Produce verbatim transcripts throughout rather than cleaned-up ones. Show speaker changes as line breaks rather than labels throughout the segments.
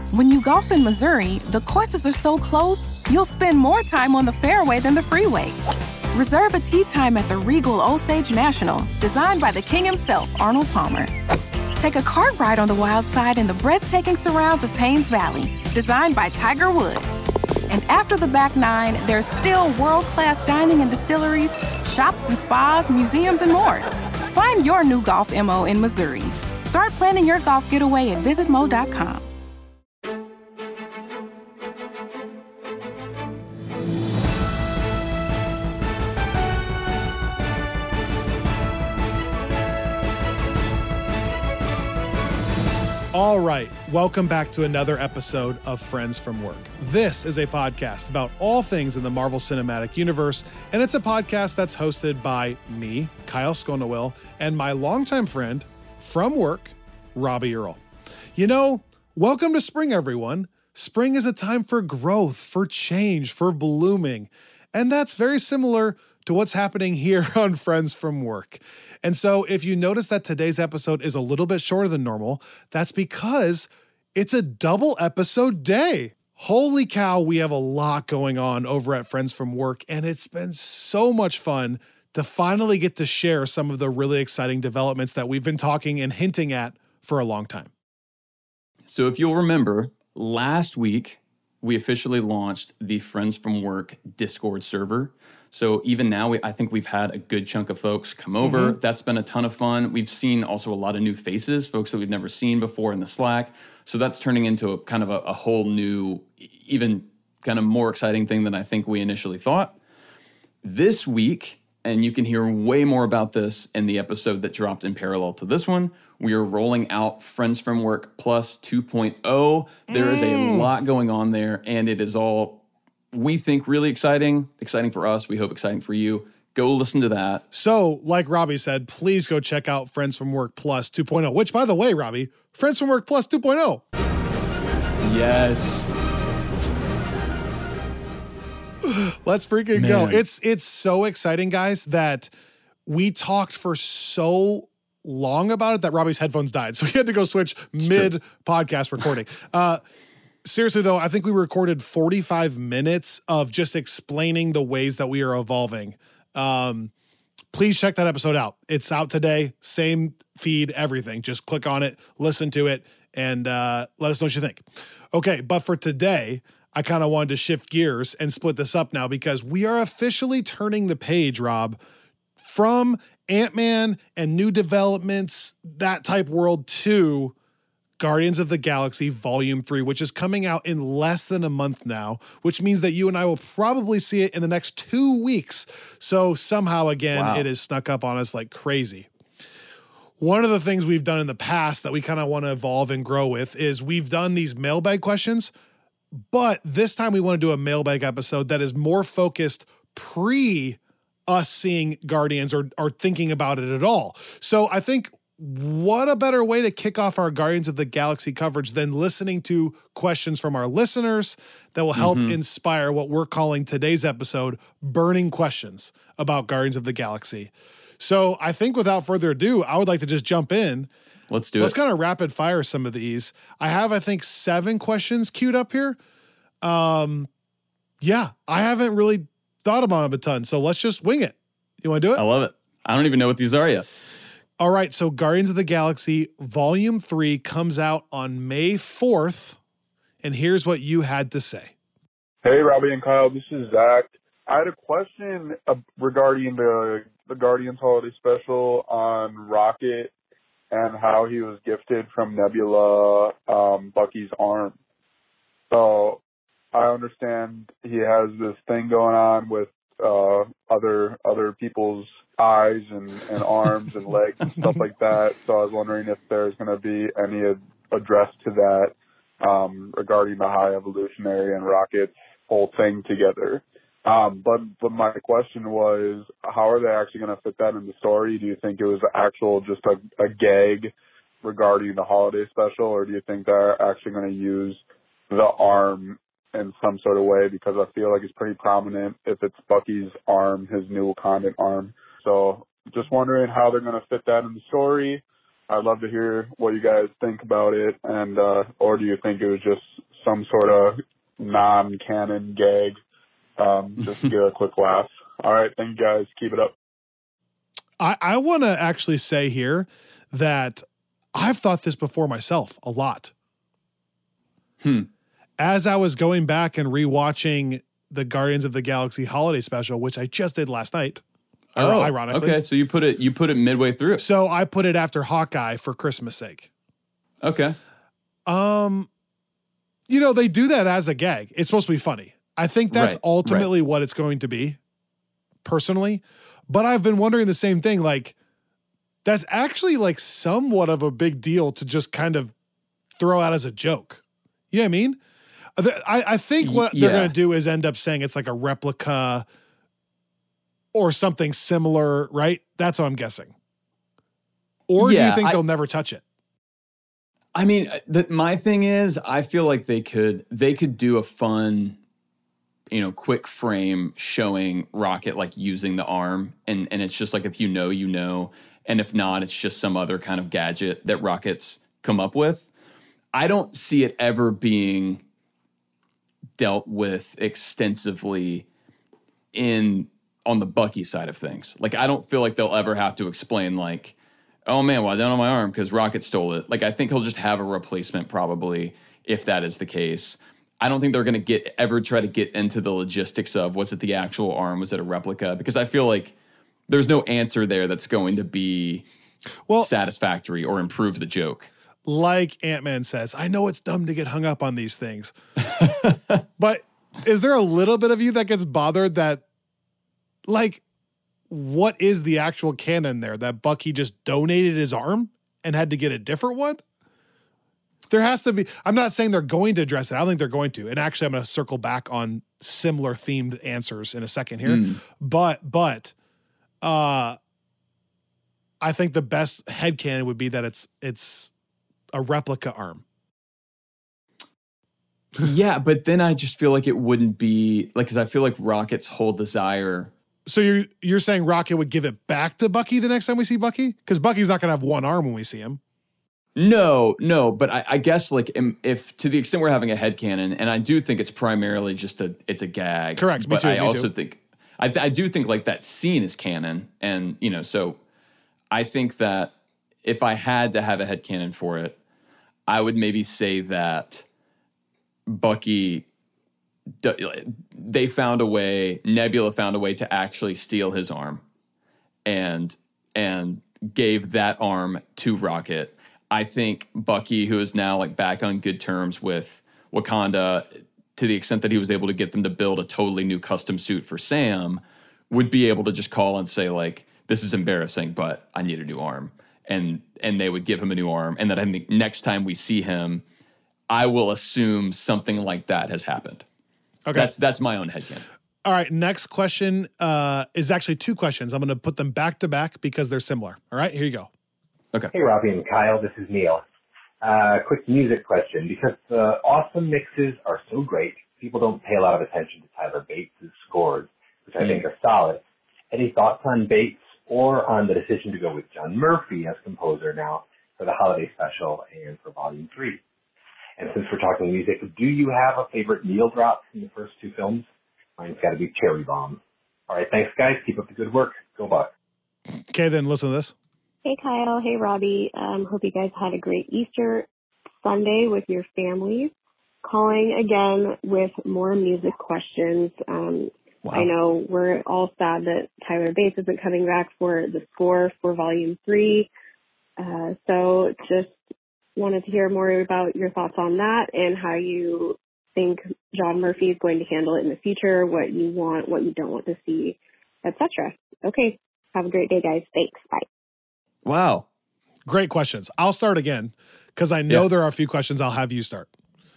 When you golf in Missouri, the courses are so close, you'll spend more time on the fairway than the freeway. Reserve a tee time at the Regal Osage National, designed by the king himself, Arnold Palmer. Take a cart ride on the wild side in the breathtaking surrounds of Paynes Valley, designed by Tiger Woods. And after the back nine, there's still world-class dining and distilleries, shops and spas, museums, and more. Find your new golf M O in Missouri. Start planning your golf getaway at visit mo dot com.
All right, welcome back to another episode of Friends from Work. This is a podcast about all things in the Marvel Cinematic Universe, and it's a podcast that's hosted by me, Kyle Sconowell, and my longtime friend from work, Robbie Earl. You know, welcome to spring, everyone. Spring is a time for growth, for change, for blooming, and that's very similar to what's happening here on Friends from Work. And so if you notice that today's episode is a little bit shorter than normal, that's because it's a double episode day. Holy cow, we have a lot going on over at Friends from Work, and it's been so much fun to finally get to share some of the really exciting developments that we've been talking and hinting at for a long time.
So if you'll remember, last week, we officially launched the Friends from Work Discord server. So even now, we, I think we've had a good chunk of folks come over. Mm-hmm. That's been a ton of fun. We've seen also a lot of new faces, folks that we've never seen before in the Slack. So that's turning into a kind of a, a whole new, even kind of more exciting thing than I think we initially thought. This week, and you can hear way more about this in the episode that dropped in parallel to this one, we are rolling out Friends from Work Plus two point oh. There mm. is a lot going on there, and it is all, we think, really exciting. Exciting for us. We hope exciting for you. Go listen to that.
So, like Robbie said, please go check out Friends from Work Plus two point oh, which, by the way, Robbie, Friends from Work Plus two point oh.
Yes.
Let's freaking
Man.
go. It's it's so exciting, guys, that we talked for so long about it that Robbie's headphones died. So he had to go switch it's mid true. podcast recording. Uh, seriously, though, I think we recorded forty-five minutes of just explaining the ways that we are evolving. Um, please check that episode out. It's out today. Same feed, everything. Just click on it, listen to it, and uh, let us know what you think. Okay, but for today, I kind of wanted to shift gears and split this up now because we are officially turning the page, Rob, from Ant-Man and new developments, that type world, to Guardians of the Galaxy Volume three, which is coming out in less than a month now, which means that you and I will probably see it in the next two weeks. So somehow, again, wow. It has snuck up on us like crazy. One of the things we've done in the past that we kind of want to evolve and grow with is we've done these mailbag questions, but this time we want to do a mailbag episode that is more focused pre us seeing Guardians or, or thinking about it at all. So I think what a better way to kick off our Guardians of the Galaxy coverage than listening to questions from our listeners that will help mm-hmm. inspire what we're calling today's episode Burning Questions about Guardians of the Galaxy. So I think without further ado, I would like to just jump in.
Let's do
Let's
it.
kind of rapid fire some of these. I have, I think, seven questions queued up here. Um, yeah, I haven't really thought about them a ton, so let's just wing it. You want to do it?
I love it. I don't even know what these are yet.
All right, so Guardians of the Galaxy Volume three comes out on May fourth, and here's what you had to say.
Hey, Robbie and Kyle, this is Zach. I had a question uh, regarding the, the Guardians Holiday Special on Rocket and how he was gifted from Nebula um, Bucky's arm. So I understand he has this thing going on with uh, other other people's eyes and, and arms and legs and stuff like that. So I was wondering if there's going to be any ad- address to that um, regarding the High Evolutionary and Rocket's whole thing together. Um, but, but my question was, how are they actually going to fit that in the story? Do you think it was actual, just a, a gag regarding the holiday special, or do you think they're actually going to use the arm in some sort of way? Because I feel like it's pretty prominent if it's Bucky's arm, his new Wakandan arm. So just wondering how they're going to fit that in the story. I'd love to hear what you guys think about it, and uh, or do you think it was just some sort of non-canon gag, um, just to get a quick laugh? All right, thank you guys. Keep it up.
I, I want to actually say here that I've thought this before myself a lot.
Hmm.
As I was going back and rewatching the Guardians of the Galaxy holiday special, which I just did last night.
Oh,
ironically.
Okay, so you put it you put it midway through.
So I put it after Hawkeye for Christmas sake.
Okay.
Um, you know, they do that as a gag. It's supposed to be funny. I think that's
Right,
ultimately
right.
what it's going to be, personally. But I've been wondering the same thing. Like, that's actually like somewhat of a big deal to just kind of throw out as a joke. You know what I mean? I, I think what
Y-
they're
yeah.
going to do is end up saying it's like a replica or something similar, right? That's what I'm guessing. Or do
Yeah,
you think
I-
they'll never touch it?
I mean, the, my thing is, I feel like they could they could do a fun, you know, quick frame showing Rocket like using the arm, and and it's just like if you know, you know, and if not, it's just some other kind of gadget that Rocket's come up with. I don't see it ever being dealt with extensively in on the Bucky side of things. Like, I don't feel like they'll ever have to explain like, oh man, well, I don't have my arm because Rocket stole it. Like, I think he'll just have a replacement probably if that is the case. I don't think they're going to get ever try to get into the logistics of was it the actual arm, was it a replica? Because I feel like there's no answer there that's going to be
Well,
satisfactory or improve the joke.
like Ant-Man says, I know it's dumb to get hung up on these things. But is there a little bit of you that gets bothered that, like, what is the actual canon there? That Bucky just donated his arm and had to get a different one? There has to be. I'm not saying they're going to address it. I don't think they're going to. And actually, I'm going to circle back on similar themed answers in a second here.
Mm.
But, but, uh, I think the best headcanon would be that it's, it's, a replica arm.
Yeah, but then I just feel like it wouldn't be like, because I feel like Rocket's whole desire.
So you're you're saying Rocket would give it back to Bucky the next time we see Bucky? Because Bucky's not going to have one arm when we see him.
No, no, but I, I guess like im- if to the extent we're having a headcanon, and I do think it's primarily just a it's a gag.
Correct, me
But
too,
I
me
also
too.
think I, th- I do think like that scene is canon, and you know, so I think that if I had to have a headcanon for it, I would maybe say that Bucky, they found a way, Nebula found a way to actually steal his arm and and gave that arm to Rocket. I think Bucky, who is now like back on good terms with Wakanda, to the extent that he was able to get them to build a totally new custom suit for Sam, would be able to just call and say like, this is embarrassing, but I need a new arm. And and they would give him a new arm. And that I think next time we see him, I will assume something like that has happened.
Okay.
That's that's my own headcanon.
All right. Next question uh, is actually two questions. I'm going to put them back to back because they're similar. All right. Here you go.
Okay.
Hey, Robbie and Kyle, this is Neil. Uh, quick music question. Because the awesome mixes are so great, people don't pay a lot of attention to Tyler Bates' scores, which I
Mm.
think are solid. Any thoughts on Bates or on the decision to go with John Murphy as composer now for the holiday special and for Volume three? And since we're talking music, do you have a favorite Neil drop from the first two films? Mine's got to be Cherry Bomb. All right, thanks, guys. Keep up the good work. Go Bucks.
Okay, then listen to this.
Hey, Kyle. Hey, Robbie. Um, hope you guys had a great Easter Sunday with your families. Calling again with more music questions. Um,
Wow.
I know we're all sad that Tyler Bates isn't coming back for the score for Volume three. Uh, so just wanted to hear more about your thoughts on that and how you think John Murphy is going to handle it in the future, what you want, what you don't want to see, et cetera. Okay. Have a great day, guys. Thanks. Bye.
Wow.
Great questions. I'll start again because I know
Yeah.
there are a few questions. I'll have you start.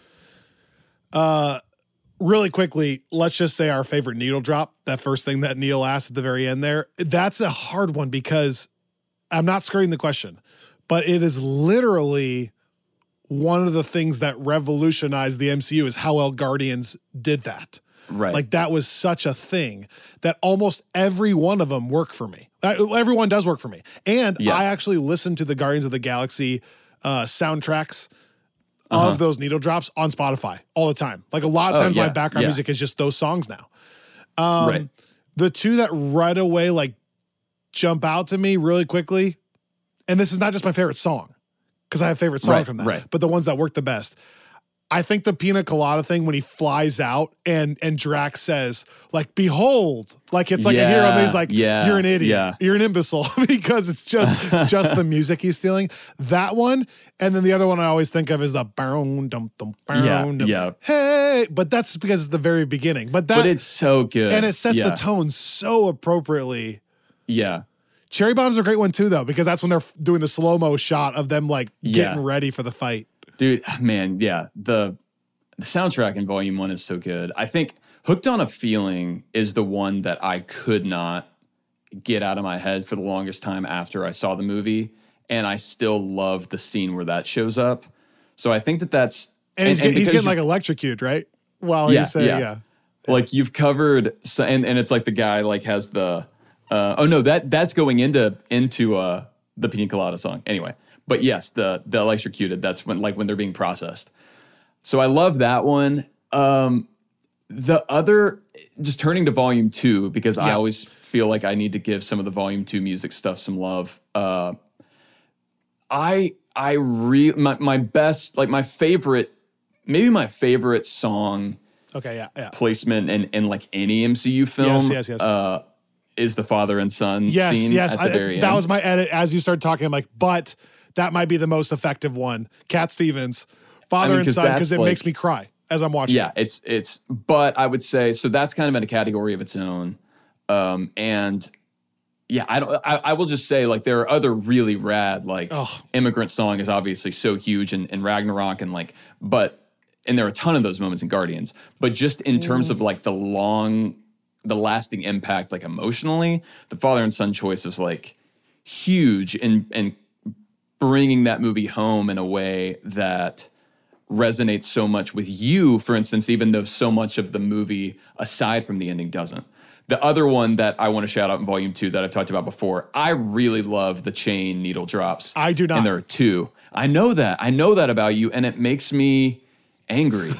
Uh, really quickly, let's just say our favorite needle drop, that first thing that Neil asked at the very end there. That's a hard one because I'm not skirting the question, but it is literally one of the things that revolutionized the M C U is how well Guardians did that.
Right.
Like that was such a thing that almost every one of them work for me. Uh, everyone does work for me. And
Yeah.
I actually listen to the Guardians of the Galaxy uh, soundtracks
Uh-huh.
of those needle drops on Spotify all the time. Like a lot of
Oh,
times
yeah,
my background
yeah.
music is just those songs now. Um,
Right.
The two that right away like jump out to me really quickly, and this is not just my favorite song, because I have favorite songs
Right,
from that,
right.
but the ones that work the best. I think the Pina Colada thing when he flies out and and Drax says, like, behold, like it's like a hero, and he's like,
Yeah,
you're an idiot,
yeah.
you're an imbecile, because it's just just the music he's stealing. That one, and then the other one I always think of is the boom, dum, dum, boom,
Yeah,
dum,
yeah.
hey, but that's because it's the very beginning. But that
But it's so good.
and it sets
yeah.
the tone so appropriately.
Yeah.
Cherry Bomb's a great one too, though, because that's when they're f- doing the slow-mo shot of them like getting
Yeah.
ready for the fight.
Dude, man, yeah. The the soundtrack in Volume One is so good. I think Hooked on a Feeling is the one that I could not get out of my head for the longest time after I saw the movie, and I still love the scene where that shows up. So I think that that's
And, he's, get- he's
because
getting
you-
like electrocuted, right? While
Yeah,
he's saying, yeah.
yeah. like you've covered, so, and and it's like the guy like has the uh, oh no that that's going into into uh, the Pina Colada song anyway. But yes, the the electrocuted, that's when like when they're being processed. So I love that one. Um, the other, just turning to Volume Two, because I
Yeah.
always feel like I need to give some of the Volume Two music stuff some love. Uh, I I re my my best, like my favorite, maybe my favorite song
Okay, yeah, yeah.
placement in, in like any M C U film
Yes, yes, yes.
Uh, is the father and son
Yes,
scene
yes.
at the
I-
very
that
end.
was my edit as you started talking. I'm like, but that might be the most effective one. Cat Stevens, father
I mean,
and
'cause
son, because
that's
it
like-
makes me cry as I'm watching.
Yeah,
it.
it's it's but I would say so that's kind of in a category of its own. Um and yeah, I don't I, I will just say like there are other really rad, like
Oh.
Immigrant Song is obviously so huge in, in Ragnarok, and like but and there are a ton of those moments in Guardians. But just in terms of like the long the lasting impact, like emotionally, the father and son choice is like huge in in bringing that movie home in a way that resonates so much with you, for instance, even though so much of the movie, aside from the ending, doesn't. The other one that I want to shout out in Volume Two that I've talked about before, I really love the chain needle drops.
I do not.
And there are two. I know that. I know that about you, and it makes me angry.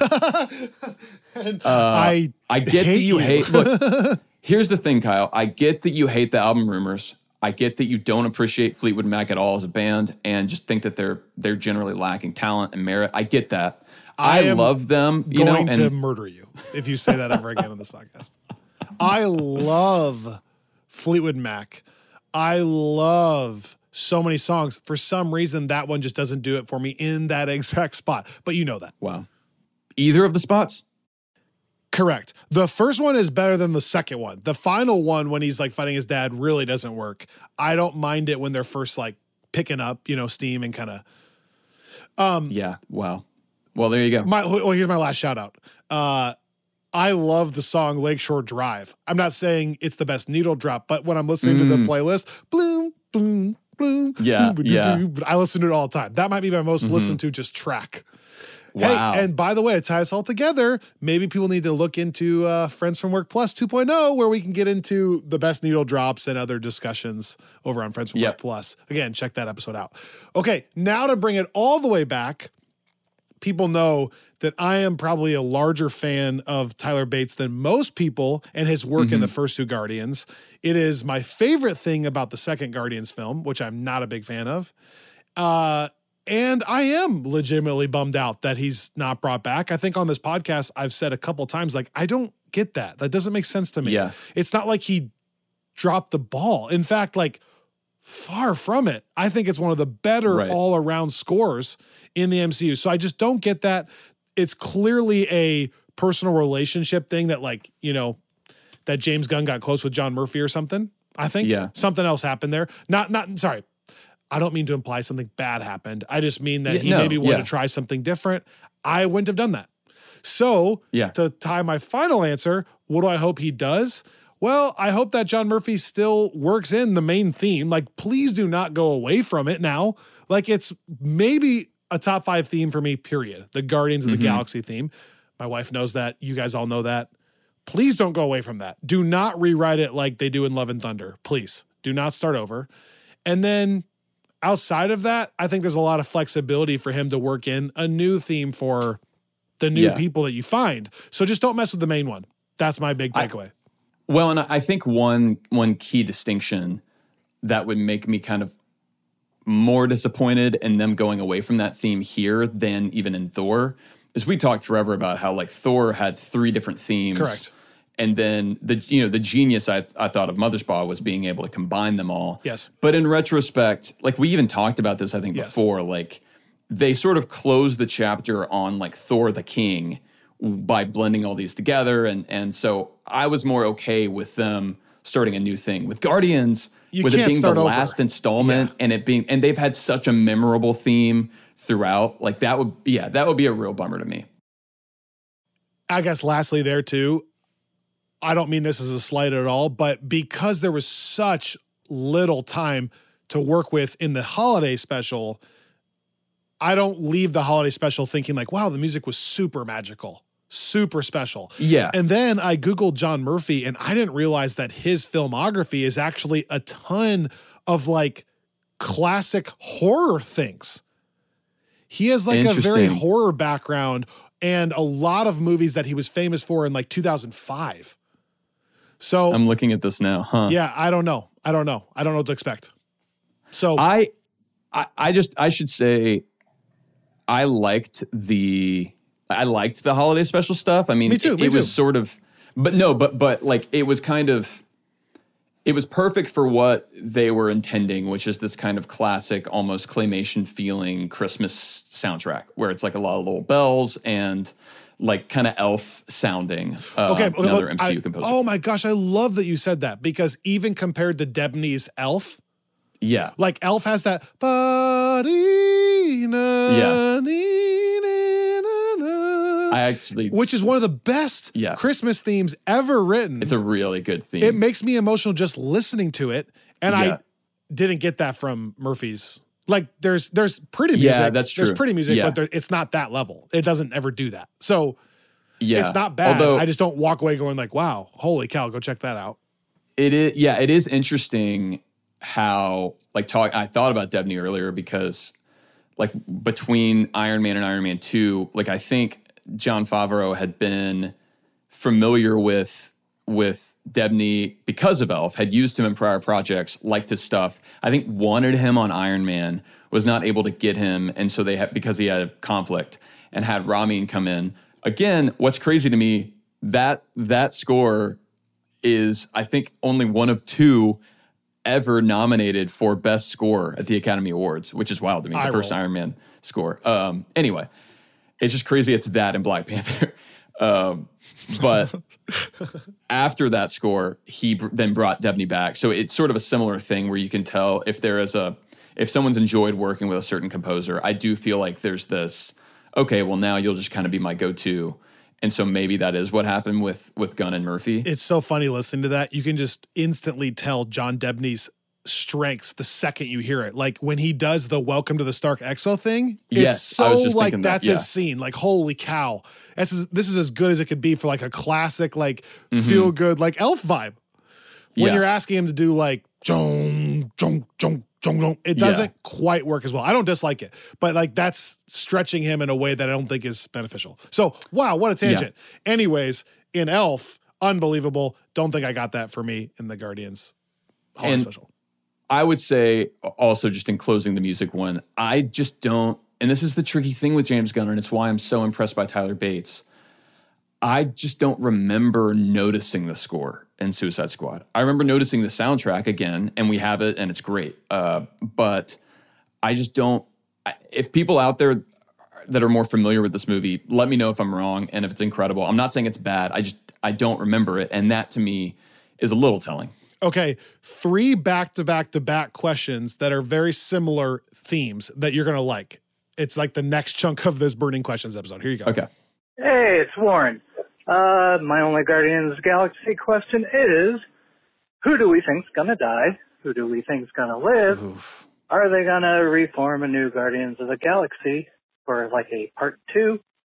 I
I get
hate
that you,
you.
hate. Look, here's the thing, Kyle. I get that you hate the album Rumors. I get that you don't appreciate Fleetwood Mac at all as a band, and just think that they're they're generally lacking talent and merit. I get that.
I
I,
am
love them, you know,
going
and
to murder you if you say that ever again on this podcast. I love Fleetwood Mac. I love so many songs. For some reason, that one just doesn't do it for me in that exact spot. But you know that.
wow. Either of the spots?
Correct. The first one is better than the second one. The final one, when he's like fighting his dad, really doesn't work. I don't mind it when they're first like picking up, you know, steam and kind of. Um,
Yeah. Wow. Well, there you go.
my well, here's my last shout out. Uh, I love the song Lakeshore Drive. I'm not saying it's the best needle drop, but when I'm listening to the playlist, bloom, bloom, bloom,
Yeah,
bloom,
yeah.
bloom, I listen to it all the time. That might be my most listened to just track.
Wow.
Hey, and by the way, to tie us all together, maybe people need to look into uh, Friends from Work Plus two point oh, where we can get into the best needle drops and other discussions over on Friends from
Yep.
Work Plus. Again, check that episode out. Okay, now to bring it all the way back, people know that I am probably a larger fan of Tyler Bates than most people and his work in the first two Guardians. It is my favorite thing about the second Guardians film, which I'm not a big fan of. Uh, and I am legitimately bummed out that he's not brought back. I think on this podcast, I've said a couple times, like, I don't get that. That doesn't make sense to me.
Yeah.
It's not like he dropped the ball. In fact, like, far from it. I think it's one of the better
Right.
all-around scores in the M C U. So I just don't get that. It's clearly a personal relationship thing that, like, you know, that James Gunn got close with John Murphy or something. I think
Yeah.
something else happened there. Not, not, sorry. I don't mean to imply something bad happened. I just mean that
Yeah,
he
no,
maybe wanted
yeah.
to try something different. I wouldn't have done that. So
Yeah.
to tie my final answer, what do I hope he does? Well, I hope that John Murphy still works in the main theme. Like, please do not go away from it now. Like, it's maybe a top five theme for me, period. The Guardians of the
Mm-hmm.
Galaxy theme. My wife knows that. You guys all know that. Please don't go away from that. Do not rewrite it like they do in Love and Thunder. Please do not start over. And then outside of that, I think there's a lot of flexibility for him to work in a new theme for the new
Yeah.
people that you find. So just don't mess with the main one. That's my big takeaway.
I, well, and I think one one key distinction that would make me kind of more disappointed in them going away from that theme here than even in Thor is we talked forever about how like Thor had three different themes.
Correct.
And then the you know the genius I, I thought of Mothersbaugh was being able to combine them all.
Yes.
But in retrospect, like we even talked about this I think
Yes.
before, like they sort of closed the chapter on like Thor the King by blending all these together, and and so I was more okay with them starting a new thing. With Guardians,
You
with it
can't
being the
start over.
last installment
Yeah.
and it being and they've had such a memorable theme throughout, like that would yeah, that would be a real bummer to me.
I guess lastly there too, I don't mean this as a slight at all, but because there was such little time to work with in the holiday special, I don't leave the holiday special thinking like, wow, the music was super magical, super special.
Yeah.
And then I Googled John Murphy and I didn't realize that his filmography is actually a ton of like classic horror things. He has like a very
Interesting.
horror background and a lot of movies that he was famous for in like two thousand five. So
I'm looking at this now, huh?
yeah, I don't know. I don't know. I don't know what to expect. So
I, I, I just, I should say, I liked the, I liked the holiday special stuff. I mean,
Me too,
it,
me
it was
too.
sort of, but no, but, but like, it was kind of, it was perfect for what they were intending, which is this kind of classic, almost claymation feeling Christmas soundtrack where it's like a lot of little bells and like kind of elf sounding, uh,
okay,
another
look,
M C U
I-
composer.
Oh my gosh, I love that you said that because even compared to Debney's Elf,
yeah.
like Elf has that ba-dee-na,
Yeah.
dee-na-na,
I actually,
which is one of the best
Yeah.
Christmas themes ever written.
it's a really good theme.
It makes me emotional just listening to it. And
Yeah.
I didn't get that from Murphy's. Like there's there's pretty music.
Yeah, that's
There's
true.
pretty music,
Yeah.
but there, it's not that level. It doesn't ever do that. So
yeah.
it's not bad.
Although,
I just don't walk away going like, wow, holy cow, go check that out.
It is, yeah, it is interesting how, like, talk. I thought about Debney earlier because, like, between Iron Man and Iron Man two, like, I think Jon Favreau had been familiar with with Debney because of Elf, had used him in prior projects, liked his stuff. I think wanted him on Iron Man, was not able to get him, and so they had because he had a conflict and had Ramin come in. Again, what's crazy to me that that score is, I think, only one of two ever nominated for Best Score at the Academy Awards, which is wild to me, the
Eye
first
roll.
Iron Man score. Um, anyway, it's just crazy it's that and Black Panther. Um, but after that score, he br- then brought Debney back. So it's sort of a similar thing where you can tell if there is a, if someone's enjoyed working with a certain composer, I do feel like there's this, okay, well now you'll just kind of be my go-to. And so maybe that is what happened with with Gunn and Murphy.
It's so funny listening to that. You can just instantly tell John Debney's strengths the second you hear it. Like when he does the Welcome to the Stark Expo thing, it's
Yes,
so
I was just
like
thinking that,
that's
yeah.
his scene. Like holy cow, this is this is as good as it could be for like a classic, like
Mm-hmm.
feel good, like Elf vibe. When
Yeah.
you're asking him to do like jong jong jong jong jong, it
Yeah.
doesn't quite work as well. I don't dislike it, but like that's stretching him in a way that I don't think is beneficial. So wow, what a tangent. Anyways, in Elf, unbelievable. Don't think I got that for me in the Guardians holiday
And-
special.
I would say also just in closing the music one, I just don't, and this is the tricky thing with James Gunn, and it's why I'm so impressed by Tyler Bates. I just don't remember noticing the score in Suicide Squad. I remember noticing the soundtrack again, and we have it, and it's great. Uh, but I just don't, I- if people out there that are more familiar with this movie, let me know if I'm wrong and if it's incredible. I'm not saying it's bad. I just, I don't remember it. And that to me is a little telling.
Okay, three back-to-back-to-back questions that are very similar themes that you're going to like. It's like the next chunk of this Burning Questions episode. Here you go.
Okay.
Hey, it's Warren. Uh, my only Guardians of the Galaxy question is, who do we think's gonna die? Who do we think's gonna live?
Oof.
Are they gonna reform a new Guardians of the Galaxy for like a part two?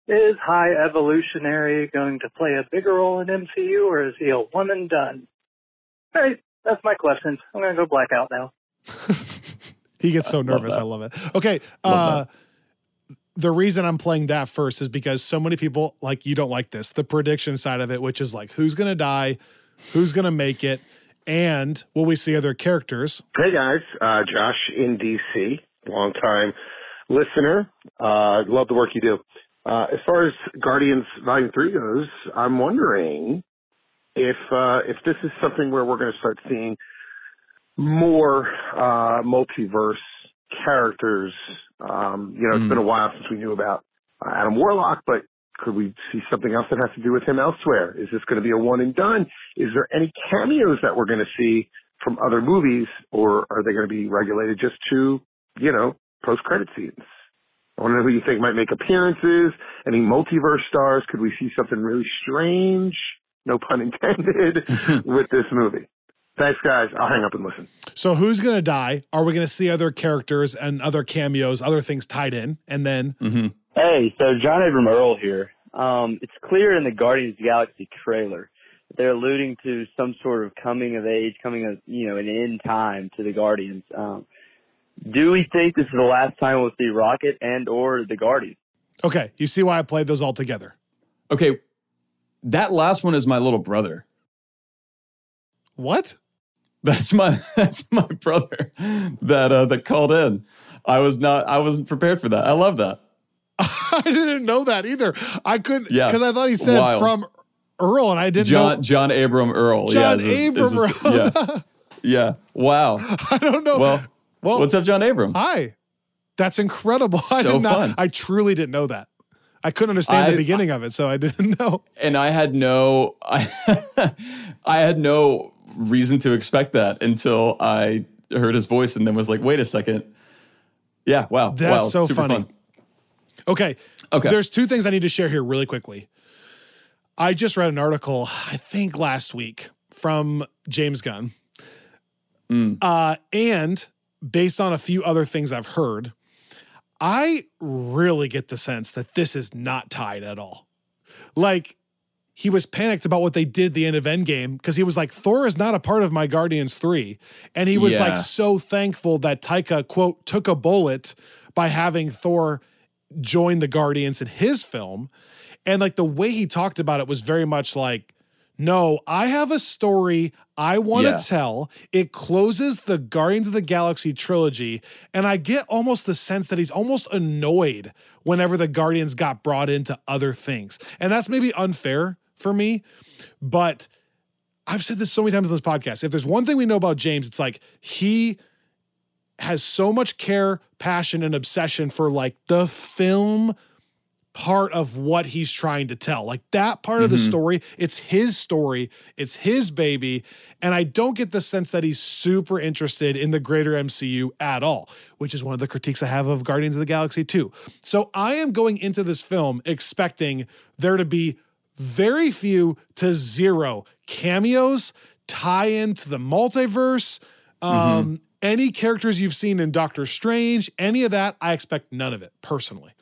Is High Evolutionary going to play a bigger role in M C U, or is he a one and done? All right, that's my questions. I'm going to go black out now.
He gets so nervous. I love it. Okay.
Love
uh, the reason I'm playing that first is because so many people, like, you don't like this, the prediction side of it, which is like, who's going to die? Who's going to make it? And will we see other characters?
Hey, guys. Uh, Josh in D C, longtime listener. Uh, love the work you do. Uh, as far as Guardians Volume three goes, I'm wondering if uh, if this is something where we're going to start seeing more uh, multiverse characters. Um, you know, it's
Mm.
been a while since we knew about uh, Adam Warlock, but could we see something else that has to do with him elsewhere? Is this going to be a one and done? Is there any cameos that we're going to see from other movies, or are they going to be regulated just to, you know, post-credit scenes? I want to know who you think might make appearances. Any multiverse stars? Could we see something really strange, no pun intended, with this movie? Thanks, guys. I'll hang up and listen.
So who's going to die? Are we going to see other characters and other cameos, other things tied in? And then...
Mm-hmm.
Hey, so John Abram Earl here. Um, it's clear in the Guardians of the Galaxy trailer that they're alluding to some sort of coming of age, coming of, you know, an end time to the Guardians. Um, do we think this is the last time we'll see Rocket and or the Guardians?
Okay, you see why I played those all together.
Okay, that last one is my little brother.
What?
That's my that's my brother that uh, that called in. I was not I wasn't prepared for that. I love that.
I didn't know that either. I couldn't,
Yeah.
because I thought he said
Wild.
from Earl, and I didn't
John
know.
John Abram Earl.
John
yeah, is this-
Abram
is this-
Earl.
yeah, yeah. Wow.
I don't know.
Well,
well,
what's up, John Abram?
Hi. That's incredible. I
So
did not,
fun.
I truly didn't know that. I couldn't understand
I-
the beginning of it, so I didn't know.
And I had no I, I had no reason to expect that until I heard his voice and then was like, wait a second. Yeah, wow.
That's
wow,
so
super
funny.
fun.
Okay.
Okay.
There's two things I need to share here really quickly. I just read an article, I think last week, from James Gunn.
Mm.
Uh, and based on a few other things I've heard, I really get the sense that this is not tied at all. Like, he was panicked about what they did at the end of Endgame because he was like, Thor is not a part of my Guardians three. And he was
Yeah.
like so thankful that Taika, quote, took a bullet by having Thor join the Guardians in his film. And like the way he talked about it was very much like, no, I have a story I want to
Yeah.
tell. It closes the Guardians of the Galaxy trilogy. And I get almost the sense that he's almost annoyed whenever the Guardians got brought into other things. And that's maybe unfair for me, but I've said this so many times on this podcast. If there's one thing we know about James, it's like he has so much care, passion, and obsession for like the film part of what he's trying to tell. Like that part of the story, it's his story, it's his baby, and I don't get the sense that he's super interested in the greater M C U at all, which is one of the critiques I have of Guardians of the Galaxy too. So I am going into this film expecting there to be very few to zero cameos, tie-in to the multiverse, um, any characters you've seen in Doctor Strange, any of that, I expect none of it, personally.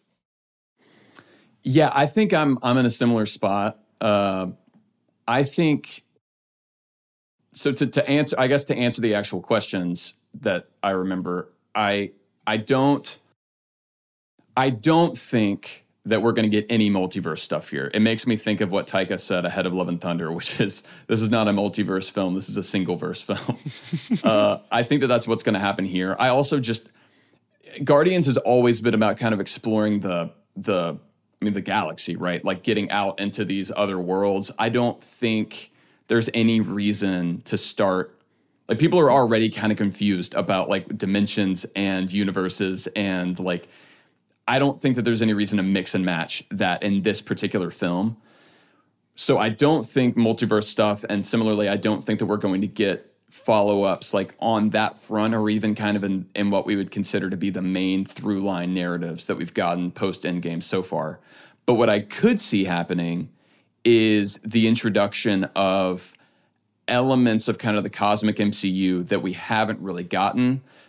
Yeah, I think I'm I'm in a similar spot. Uh, I think so. To to answer, I guess to answer the actual questions that I remember, I I don't I don't think that we're going to get any multiverse stuff here. It makes me think of what Taika said ahead of Love and Thunder, which is this is not a multiverse film. This is a single verse film. uh, I think that that's what's going to happen here. I also just Guardians has always been about kind of exploring the the. I mean, the galaxy, right? Like getting out into these other worlds. I don't think there's any reason to start. Like people are already kind of confused about like dimensions and universes. And like, I don't think that there's any reason to mix and match that in this particular film. So I don't think multiverse stuff. And similarly, I don't think that we're going to get follow-ups like on that front or even kind of in, in what we would consider to be the main through line narratives that we've gotten post Endgame so far. But what I could see happening is the introduction of elements of kind of the cosmic M C U that we haven't really gotten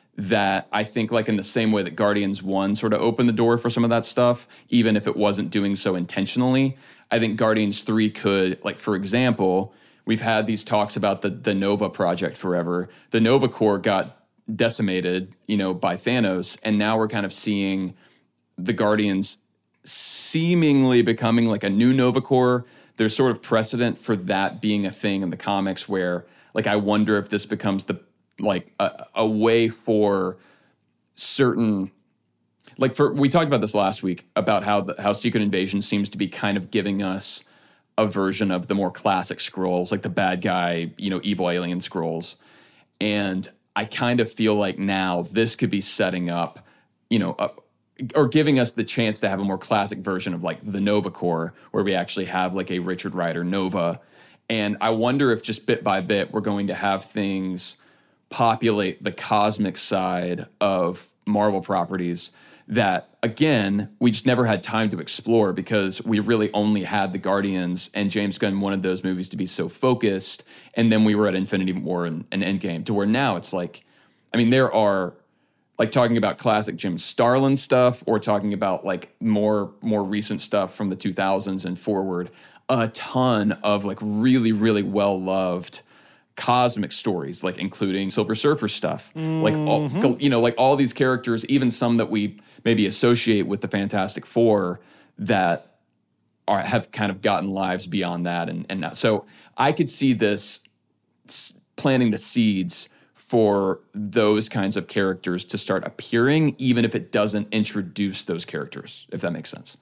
that I think, like in the same way that Guardians one sort of opened the door for some of that stuff, even if it wasn't doing so intentionally, I think Guardians three could, like, for example, we've had these talks about the, the Nova project forever. The Nova Corps got decimated, you know, by Thanos, and now we're kind of seeing the Guardians seemingly becoming like a new Nova Corps. There's sort of precedent for that being a thing in the comics where, like, I wonder if this becomes the like a, a way for certain, like for, we talked about this last week about how the, how Secret Invasion seems to be kind of giving us a version of the more classic Skrulls, like the bad guy, you know, evil alien Skrulls. And I kind of feel like now this could be setting up, you know, a, or giving us the chance to have a more classic version of like the Nova Corps, where we actually have like a Richard Rider Nova. And I wonder if just bit by bit, we're going to have things populate the cosmic side of Marvel properties that, again, we just never had time to explore because we really only had the Guardians and James Gunn wanted those movies to be so focused. And then we were at Infinity War and, and Endgame, to where now it's like, I mean, there are, like, talking about classic Jim Starlin stuff or talking about like more more recent stuff from the two thousands and forward, a ton of like really, really well-loved cosmic stories, like including Silver Surfer stuff, mm-hmm. like all, you know, like all these characters, even some that we maybe associate with the Fantastic Four that are have kind of gotten lives beyond that, and and now, so I could see this planting the seeds for those kinds of characters to start appearing, even if it doesn't introduce those characters, if that makes sense.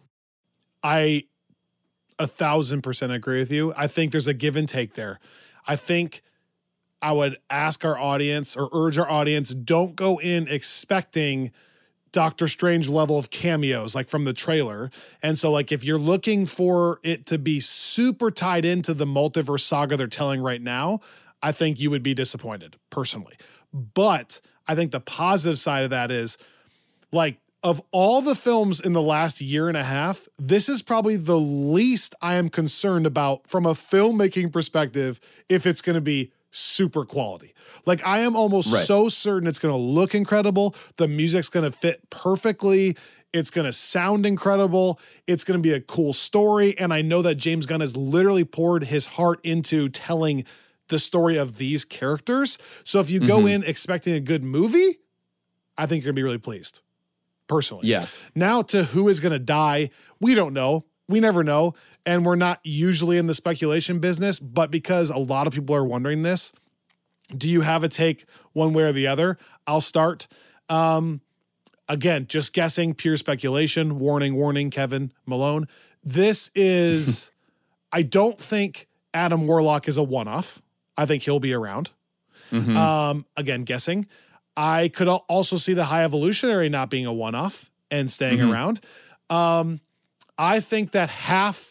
I a thousand percent agree with you. I think there's a give and take there. I think I would ask our audience or urge our audience, don't go in expecting Doctor Strange level of cameos, like from the trailer. And so like, if you're looking for it to be super tied into the multiverse saga they're telling right now, I think you would be disappointed personally. But I think the positive side of that is, like, of all the films in the last year and a half, this is probably the least I am concerned about from a filmmaking perspective if it's going to be super quality. Like, I am almost right. so certain it's going to look incredible. The music's going to fit perfectly. It's going to sound incredible. It's going to be a cool story. And I know that James Gunn has literally poured his heart into telling the story of these characters. So if you go mm-hmm. in expecting a good movie, I think you're going to be really pleased, personally.
Yeah.
Now to who is going to die, we don't know. We never know. And we're not usually in the speculation business, but because a lot of people are wondering this, do you have a take one way or the other? I'll start. Um, again, just guessing, pure speculation. Warning, warning, Kevin Malone. This is, I don't think Adam Warlock is a one-off. I think he'll be around. Mm-hmm. Um, again, guessing. I could also see the High Evolutionary not being a one-off and staying mm-hmm. around. Um, I think that half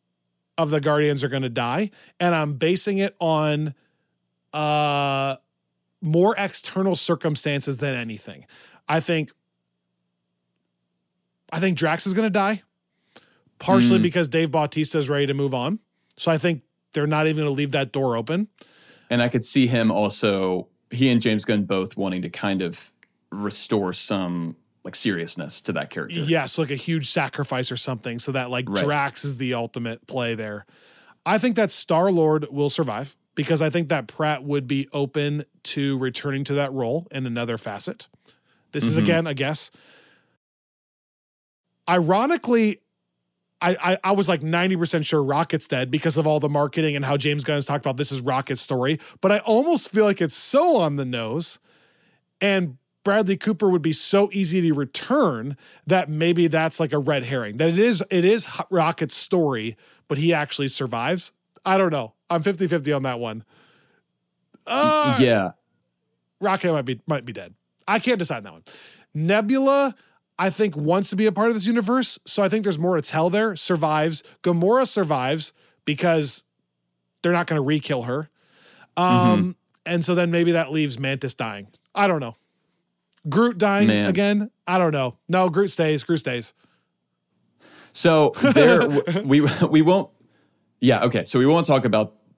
of the Guardians are going to die, and I'm basing it on uh, more external circumstances than anything. I think I think Drax is going to die, partially mm. because Dave Bautista is ready to move on. So I think they're not even going to leave that door open.
And I could see him also, he and James Gunn both wanting to kind of restore some like seriousness to that character.
Yes, like a huge sacrifice or something, so that like right. Drax is the ultimate play there. I think that Star-Lord will survive because I think that Pratt would be open to returning to that role in another facet. This mm-hmm. is, again, a guess. Ironically, I, I, I was like ninety percent sure Rocket's dead because of all the marketing and how James Gunn has talked about this is Rocket's story. But I almost feel like it's so on the nose and Bradley Cooper would be so easy to return that maybe that's like a red herring. That it is it is Rocket's story, but he actually survives. I don't know. I'm fifty-fifty on that one. Uh,
yeah.
Rocket might be might be dead. I can't decide on that one. Nebula, I think, wants to be a part of this universe, so I think there's more to tell there. Survives. Gamora survives because they're not going to re-kill her. Um, mm-hmm. And so then maybe that leaves Mantis dying. I don't know. Groot dying Man. again? I don't know. No, Groot stays. Groot stays.
So there, we we won't. Yeah, okay. So we won't talk about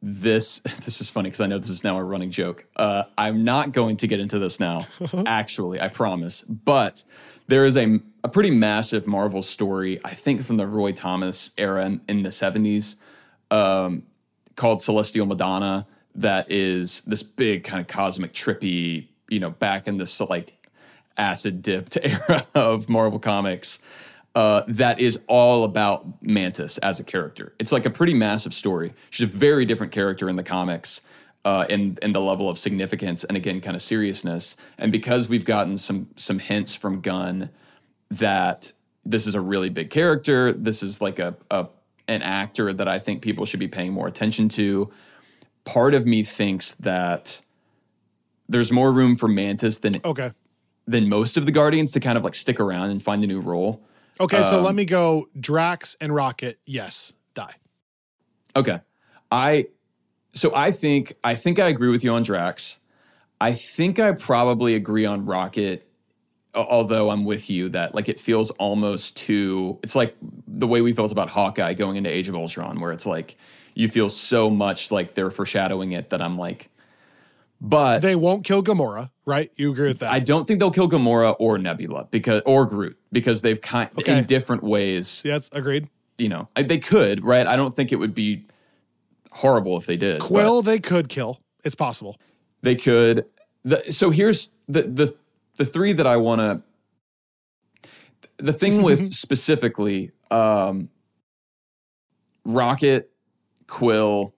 this this is funny because I know this is now a running joke. Uh, I'm not going to get into this now, actually, I promise. But there is a, a pretty massive Marvel story, I think from the Roy Thomas era in, in the seventies, um, called Celestial Madonna, that is this big kind of cosmic trippy, you know, back in this like acid dipped era of Marvel Comics. Uh, that is all about Mantis as a character. It's like a pretty massive story. She's a very different character in the comics, uh, in in the level of significance and again kind of seriousness. And because we've gotten some some hints from Gunn that this is a really big character, this is like a, a an actor that I think people should be paying more attention to. Part of me thinks that there's more room for Mantis than
okay.
than most of the Guardians to kind of like stick around and find a new role.
Okay, so
um,
let me go Drax and Rocket, yes, die.
Okay. I so I think I think I agree with you on Drax. I think I probably agree on Rocket, although I'm with you that like it feels almost too, it's like the way we felt about Hawkeye going into Age of Ultron, where it's like you feel so much like they're foreshadowing it that I'm like, but
they won't kill Gamora, right? You agree with that?
I don't think they'll kill Gamora or Nebula because or Groot because they've kind
Okay.
in different ways.
Yes, agreed.
You know, I- they could, right? I don't think it would be horrible if they did.
Quill,
but
they could kill. It's possible.
They could. The, so here's the the the three that I want to. The thing with specifically um, Rocket, Quill,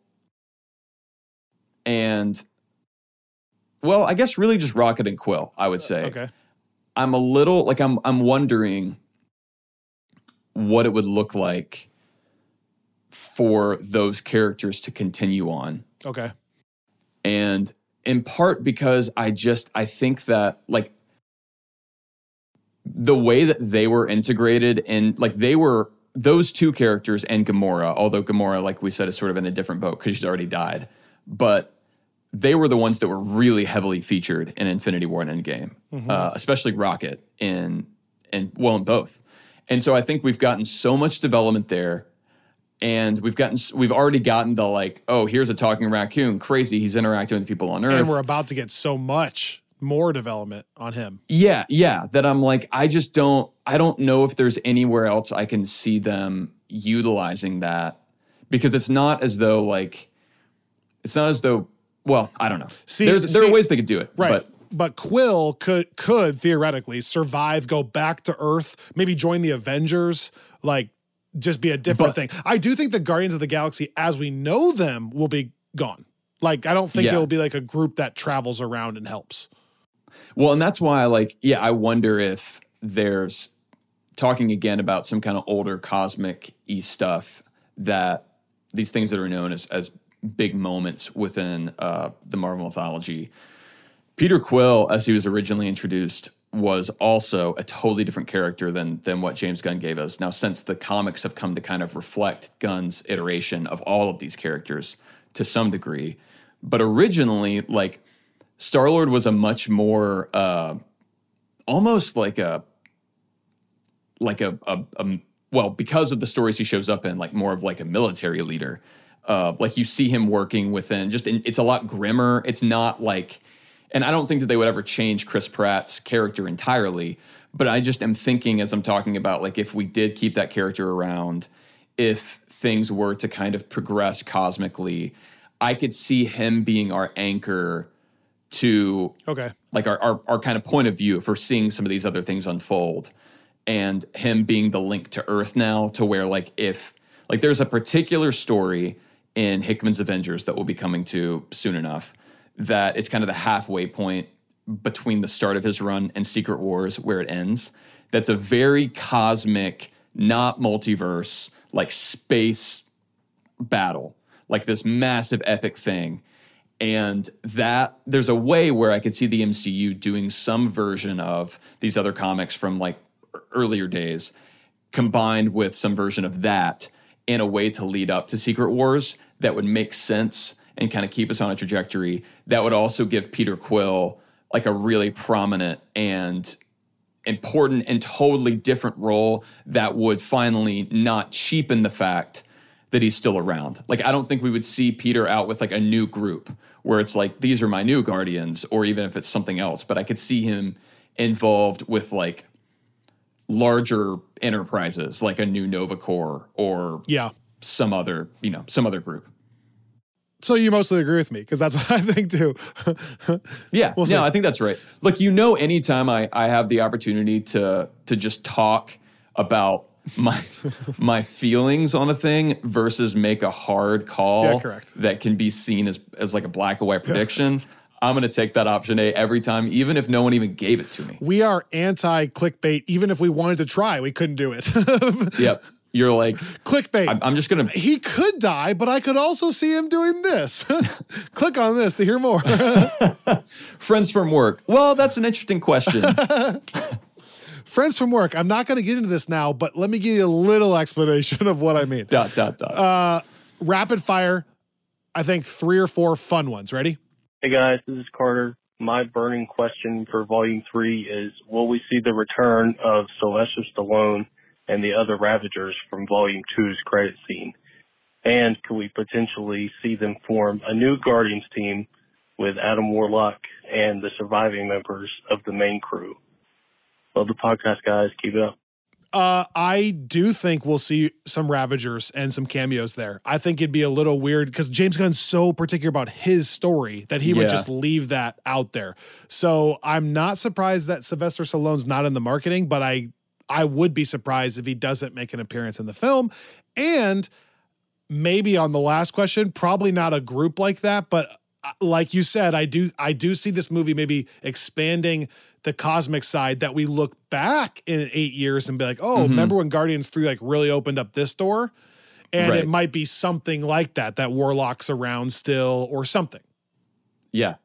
and well, I guess really just Rocket and Quill, I would say.
Okay.
I'm a little like I'm I'm wondering what it would look like for those characters to continue on.
Okay.
And in part because I just I think that like the way that they were integrated and like they were those two characters and Gamora, although Gamora, like we said, is sort of in a different boat because she's already died. But they were the ones that were really heavily featured in Infinity War and Endgame,
Mhm.
uh, especially Rocket in, in, well, in both. And so I think we've gotten so much development there, and we've gotten, we've already gotten the like, oh, here's a talking raccoon, crazy, he's interacting with people on Earth.
And we're about to get so much more development on him.
Yeah, yeah, that I'm like, I just don't, I don't know if there's anywhere else I can see them utilizing that, because it's not as though like, it's not as though, well, I don't know.
See,
There's, there
see-
are ways they could do it,
Right.
but
But Quill could could theoretically survive, go back to Earth, maybe join the Avengers, like just be a different
But-
thing. I do think the Guardians of the Galaxy, as we know them, will be gone. Like I don't think
Yeah.
it'll be like a group that travels around and helps.
Well, and that's why, like, yeah, I wonder if there's talking again about some kind of older cosmic-y stuff, that these things that are known as, as big moments within uh, the Marvel mythology. Peter Quill, as he was originally introduced, was also a totally different character than than what James Gunn gave us. Now, since the comics have come to kind of reflect Gunn's iteration of all of these characters to some degree, but originally, like, Star-Lord was a much more, uh, almost like a, like a, a, a, well, because of the stories he shows up in, like more of like a military leader. Uh, like you see him working within, just, in, it's a lot grimmer. It's not like, and I don't think that they would ever change Chris Pratt's character entirely, but I just am thinking as I'm talking about, like, if we did keep that character around, if things were to kind of progress cosmically, I could see him being our anchor to
Okay.
like our, our, our kind of point of view for seeing some of these other things unfold, and him being the link to Earth now, to where like if like there's a particular story in Hickman's Avengers that we'll be coming to soon enough, that it's kind of the halfway point between the start of his run and Secret Wars where it ends. That's a very cosmic, not multiverse, like space battle, like this massive epic thing. And that there's a way where I could see the M C U doing some version of these other comics from like earlier days, combined with some version of that in a way to lead up to Secret Wars that would make sense and kind of keep us on a trajectory that would also give Peter Quill like a really prominent and important and totally different role that would finally not cheapen the fact that he's still around. Like, I don't think we would see Peter out with like a new group where it's like, these are my new Guardians, or even if it's something else. But I could see him involved with like larger enterprises, like a new Nova Corps or
yeah.
some other, you know, some other group.
So you mostly agree with me, because that's what I think too.
yeah,
we'll
no, I think that's right. Look, you know, anytime I, I have the opportunity to to just talk about my my feelings on a thing versus make a hard call
yeah, correct.
that can be seen as as like a black and white prediction, I'm going to take that option A every time, even if no one even gave it to me.
We are anti-clickbait. Even if we wanted to try, we couldn't do it.
Yep. You're like,
clickbait.
I'm, I'm just going to.
He could die, but I could also see him doing this. Click on this to hear more.
Friends from work. Well, that's an interesting question.
Friends from work. I'm not going to get into this now, but let me give you a little explanation of what I mean.
Dot, dot, dot.
Uh, rapid fire. I think three or four fun ones. Ready?
Hey guys, this is Carter. My burning question for Volume three is, will we see the return of Sylvester Stallone and the other Ravagers from Volume two's credit scene? And could we potentially see them form a new Guardians team with Adam Warlock and the surviving members of the main crew? Love the podcast, guys. Keep it up.
Uh, I do think we'll see some Ravagers and some cameos there. I think it'd be a little weird because James Gunn's so particular about his story that he
yeah.
would just leave that out there. So I'm not surprised that Sylvester Stallone's not in the marketing, but I I would be surprised if he doesn't make an appearance in the film. And maybe on the last question, probably not a group like that, but like you said, I do I do see this movie maybe expanding the cosmic side, that we look back in eight years and be like, oh, mm-hmm. remember when Guardians three like really opened up this door? And right. it might be something like that, that Warlock's around still or something.
Yeah.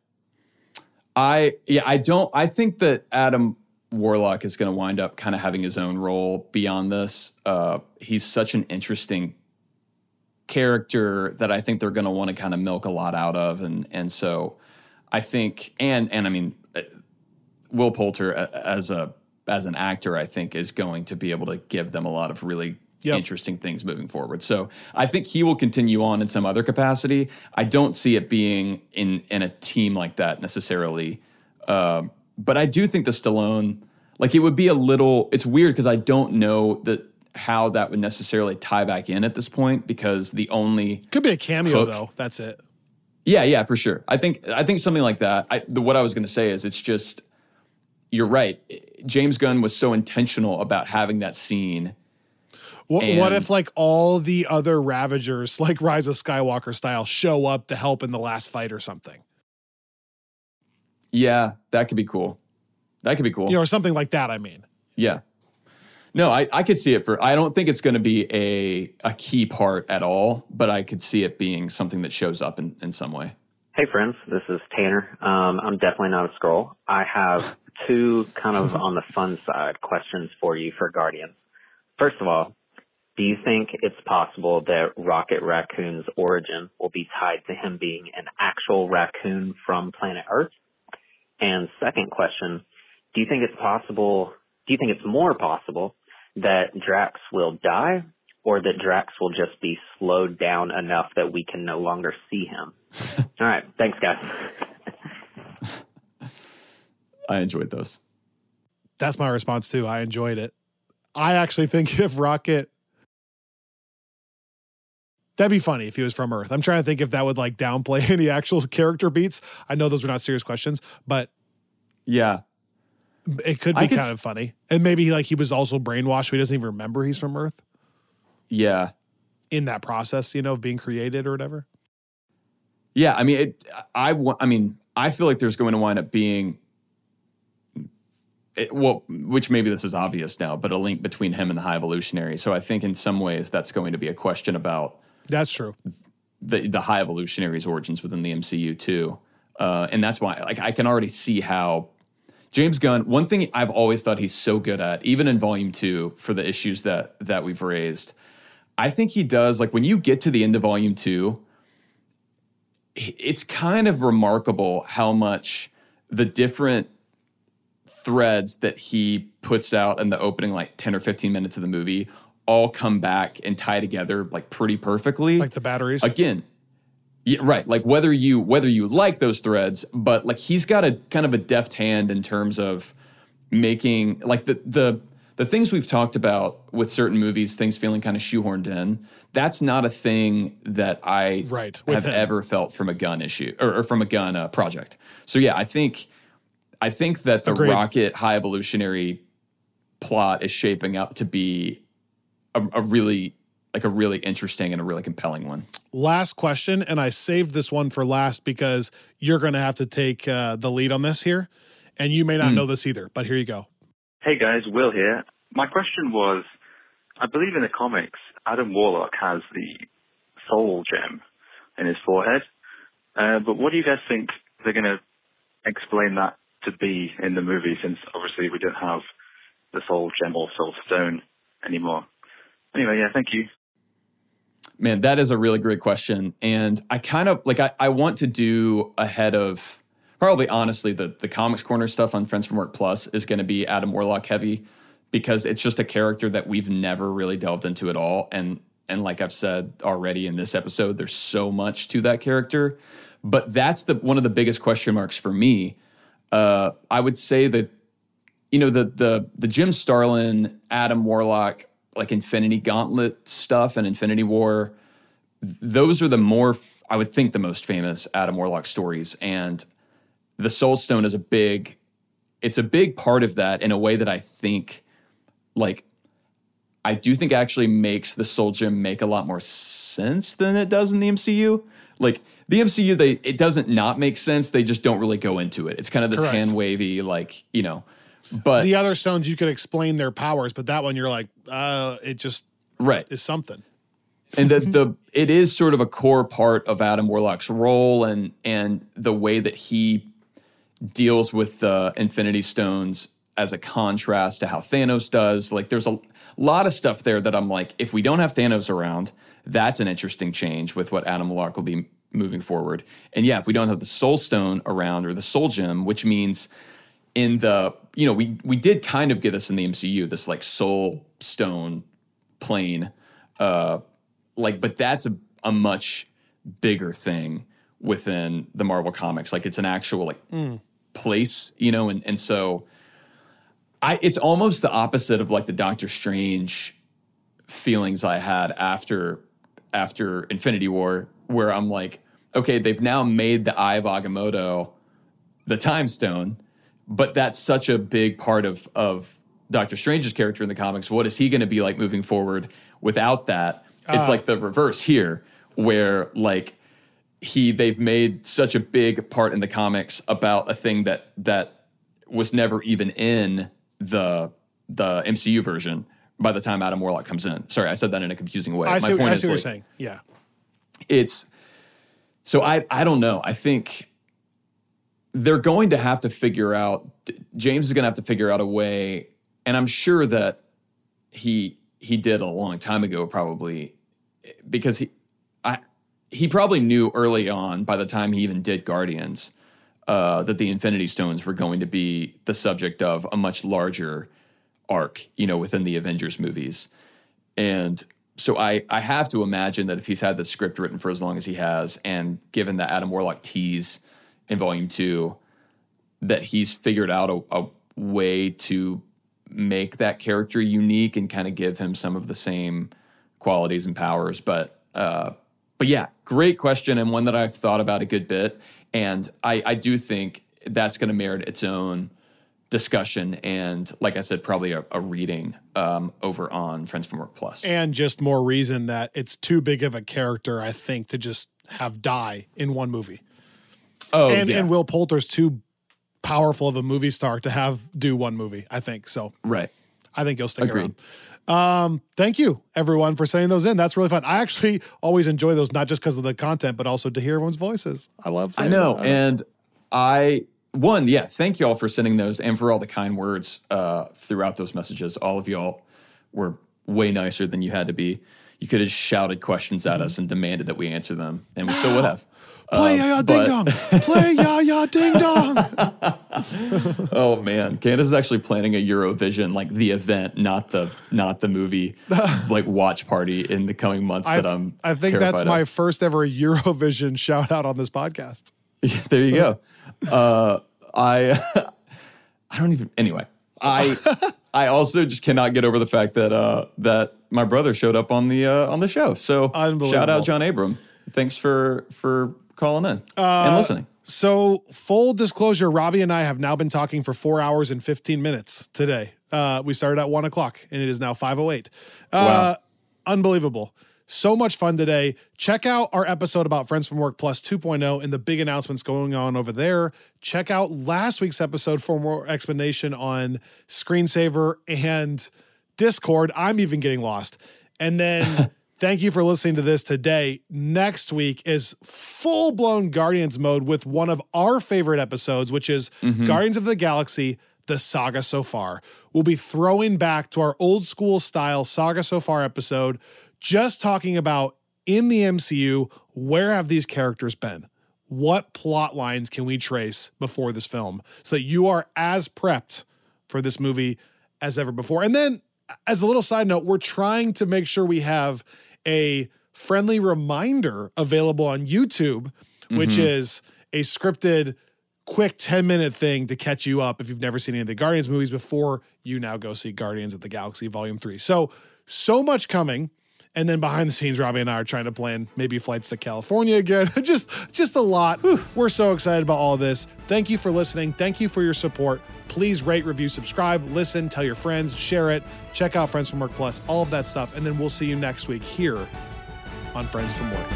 I yeah, I don't I think that Adam Warlock is going to wind up kind of having his own role beyond this. Uh, he's such an interesting character that I think they're going to want to kind of milk a lot out of. And and so I think, and and I mean, Will Poulter as a as an actor, I think is going to be able to give them a lot of really yep. interesting things moving forward. So I think he will continue on in some other capacity. I don't see it being in in a team like that necessarily. Uh, but I do think the Stallone, like it would be a little, it's weird because I don't know that how that would necessarily tie back in at this point, because the only
could be a cameo
hook,
though. That's it.
Yeah, yeah, for sure. I think I think something like that. I, the, what I was going to say is, it's just, you're right. James Gunn was so intentional about having that scene.
What, what if like all the other Ravagers, like Rise of Skywalker style, show up to help in the last fight or something?
Yeah, that could be cool. That could be cool.
You know, or something like that, I mean.
Yeah. No, I, I could see it for, I don't think it's going to be a a key part at all, but I could see it being something that shows up in, in some way.
Hey friends, this is Tanner. Um, I'm definitely not a Skrull. I have two kind of on the fun side questions for you for Guardians. First of all, do you think it's possible that Rocket Raccoon's origin will be tied to him being an actual raccoon from planet Earth? And second question, do you think it's possible, do you think it's more possible that Drax will die, or that Drax will just be slowed down enough that we can no longer see him? All right. Thanks, guys.
I enjoyed those.
That's my response too. I enjoyed it. I actually think if Rocket, that'd be funny if he was from Earth. I'm trying to think if that would like downplay any actual character beats. I know those were not serious questions, but
yeah,
it could be could kind of funny. And maybe like he was also brainwashed, so he doesn't even remember he's from Earth.
Yeah.
In that process, you know, of being created or whatever.
Yeah. I mean, it, I, I mean, I feel like there's going to wind up being, it, well, which maybe this is obvious now, but a link between him and the High Evolutionary. So I think in some ways that's going to be a question about.
That's true.
The, the High Evolutionary's origins within the M C U too. Uh, and that's why, like, I can already see how James Gunn, one thing I've always thought he's so good at, even in Volume two for the issues that that we've raised, I think he does, like when you get to the end of Volume two, it's kind of remarkable how much the different threads that he puts out in the opening like ten or fifteen minutes of the movie all come back and tie together like pretty perfectly.
Like the batteries.
Again, yeah, right. Like whether you whether you like those threads, but like he's got a kind of a deft hand in terms of making like the the the things we've talked about with certain movies, things feeling kind of shoehorned in. That's not a thing that I
right,
have
him.
ever felt from a gun issue or, or from a gun uh, project. So yeah, I think I think that the
Agreed.
Rocket High Evolutionary plot is shaping up to be a, a really like a really interesting and a really compelling one.
Last question, and I saved this one for last because you're going to have to take uh, the lead on this here, and you may not
Mm.
know this either, but here you go.
Hey guys, Will here. My question was, I believe in the comics, Adam Warlock has the soul gem in his forehead, uh, but what do you guys think they're going to explain that to be in the movie, since obviously we don't have the soul gem or soul stone anymore? Anyway, yeah, thank you.
Man, that is a really great question. And I kind of like, I, I want to do ahead of probably honestly the, the Comics Corner stuff on Friends from Work Plus is going to be Adam Warlock heavy because it's just a character that we've never really delved into at all. And, and like I've said already in this episode, there's so much to that character, but that's the, one of the biggest question marks for me. Uh, I would say that, you know, the, the, the Jim Starlin, Adam Warlock, like Infinity Gauntlet stuff and Infinity War, those are the more, f- I would think the most famous Adam Warlock stories. And the Soul Stone is a big, it's a big part of that in a way that I think, like, I do think actually makes the Soul Gem make a lot more sense than it does in the M C U. Like, the M C U, they it doesn't not make sense. They just don't really go into it. It's kind of this
Correct.
hand-wavy, like, you know, but
The other stones, you could explain their powers, but that one, you're like, uh, it just
right.
is something.
And the the it is sort of a core part of Adam Warlock's role and and the way that he deals with the Infinity Stones as a contrast to how Thanos does. Like there's a lot of stuff there that I'm like, if we don't have Thanos around, that's an interesting change with what Adam Warlock will be moving forward. And yeah, if we don't have the Soul Stone around or the Soul Gem, which means in the, you know, we we did kind of get this in the M C U, this like Soul Stone plane, uh, like, but that's a, a much bigger thing within the Marvel Comics. Like it's an actual like
Mm.
place, you know, and and so I it's almost the opposite of like the Doctor Strange feelings I had after after Infinity War, where I'm like, okay, they've now made the Eye of Agamotto the Time Stone, but that's such a big part of of Doctor Strange's character in the comics. What is he going to be like moving forward without that? It's
Ah.
like the reverse here, where like he they've made such a big part in the comics about a thing that that was never even in the the M C U version by the time Adam Warlock comes in. Sorry, I said that in a confusing way.
I see,
My point
I
is
see what
like,
you're saying. Yeah.
it's so I I don't know. I think they're going to have to figure out, James is going to have to figure out a way, and I'm sure that he he did a long time ago probably, because he I he probably knew early on by the time he even did Guardians uh, that the Infinity Stones were going to be the subject of a much larger arc, you know, within the Avengers movies. And so I, I have to imagine that if he's had the script written for as long as he has, and given that Adam Warlock tease in volume two, that he's figured out a, a way to make that character unique and kind of give him some of the same qualities and powers. But, uh, but yeah, great question, and one that I've thought about a good bit. And I, I do think that's going to merit its own discussion and, like I said, probably a, a reading um, over on Friends from Work Plus.
And just more reason that it's too big of a character, I think, to just have die in one movie.
Oh,
and,
yeah.
and Will Poulter's too powerful of a movie star to have do one movie, I think. So
right.
I think he'll stick
Agreed.
around. Um, thank you, everyone, for sending those in. That's really fun. I actually always enjoy those, not just because of the content, but also to hear everyone's voices. I love
I
saying
know.
that.
And I, one, yeah, thank you all for sending those and for all the kind words uh, throughout those messages. All of y'all were way nicer than you had to be. You could have shouted questions at us and demanded that we answer them, and we still would have.
Play
Uh,
Ya Ya Ding
but-
Dong. Play Ya Ya Ding Dong.
Oh man, Candace is actually planning a Eurovision, like the event, not the not the movie, like watch party in the coming months.
I,
that I'm.
I think
terrified
that's my
of.
first ever Eurovision shout out on this podcast.
There you go. Uh, I I don't even. Anyway, I I also just cannot get over the fact that uh, that my brother showed up on the uh, on the show. So shout out John Abram. Thanks for for calling in
Uh,
and listening.
So, full disclosure, Robbie and I have now been talking for four hours and fifteen minutes today. Uh, we started at one o'clock and it is now five oh eight. Uh,
Wow.
Unbelievable. So much fun today. Check out our episode about Friends from Work Plus two point oh and the big announcements going on over there. Check out last week's episode for more explanation on Screensaver and Discord. I'm even getting lost. And then thank you for listening to this today. Next week is full-blown Guardians mode with one of our favorite episodes, which is
Mhm.
Guardians of the Galaxy, the saga so far. We'll be throwing back to our old school style saga so far episode, just talking about in the M C U, where have these characters been? What plot lines can we trace before this film so that you are as prepped for this movie as ever before? And then, as a little side note, we're trying to make sure we have a friendly reminder available on YouTube, which
Mhm.
is a scripted, quick ten minute thing to catch you up if you've never seen any of the Guardians movies before you now go see Guardians of the Galaxy Volume three. So, so much coming. And then behind the scenes, Robbie and I are trying to plan maybe flights to California again. just, just a lot. We're so excited about all this. Thank you for listening. Thank you for your support. Please rate, review, subscribe, listen, tell your friends, share it. Check out Friends from Work Plus, all of that stuff. And then we'll see you next week here on Friends from Work.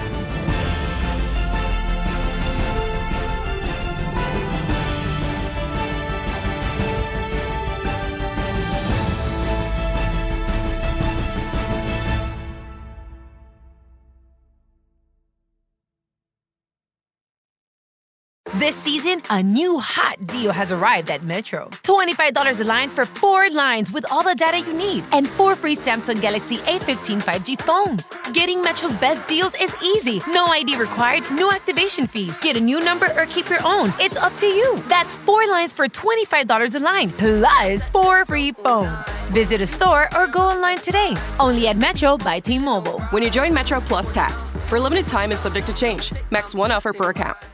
This season, a new hot deal has arrived at Metro. twenty-five dollars a line for four lines with all the data you need and four free Samsung Galaxy A fifteen five G phones. Getting Metro's best deals is easy. No I D required, no activation fees. Get a new number or keep your own. It's up to you. That's four lines for twenty-five dollars a line, plus four free phones. Visit a store or go online today. Only at Metro by T-Mobile.
When you join Metro Plus Tax. For a limited time and subject to change. Max one offer per account.